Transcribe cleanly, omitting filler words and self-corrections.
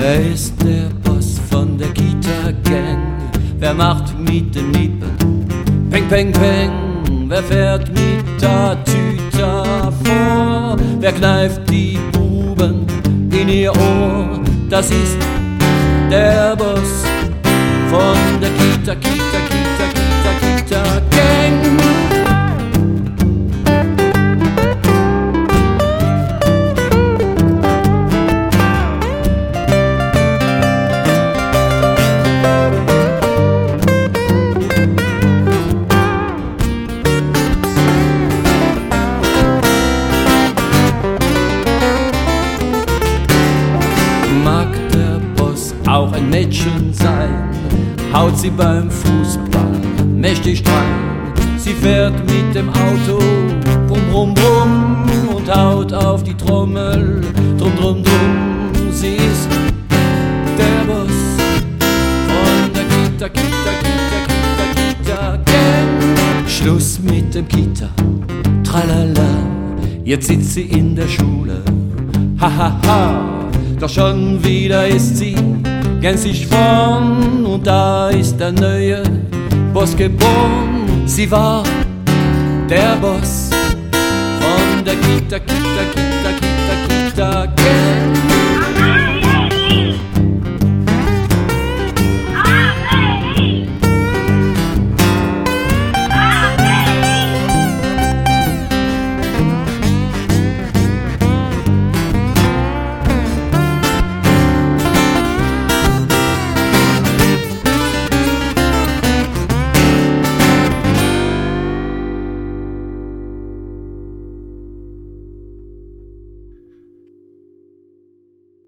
Wer ist der Boss von der Kita-Gang? Wer macht mit den Lippen? Peng, peng, peng. Wer fährt mit der Tüte vor? Wer kneift die Buben in ihr Ohr? Das ist der Boss von der Kita-Gang. Mag der Boss auch ein Mädchen sein, haut sie beim Fußball mächtig rein. Sie fährt mit dem Auto brumm, brumm, brumm und haut auf die Trommel, drum, drum, drum. Sie ist der Boss von der Kita-Gang. Schluss mit dem Kita, tralala, jetzt sitzt sie in der Schule, ha, ha, ha. Doch schon wieder ist sie gänzlich vorn und da ist der neue Boss geboren. Sie war der Boss von der Kita-Gang.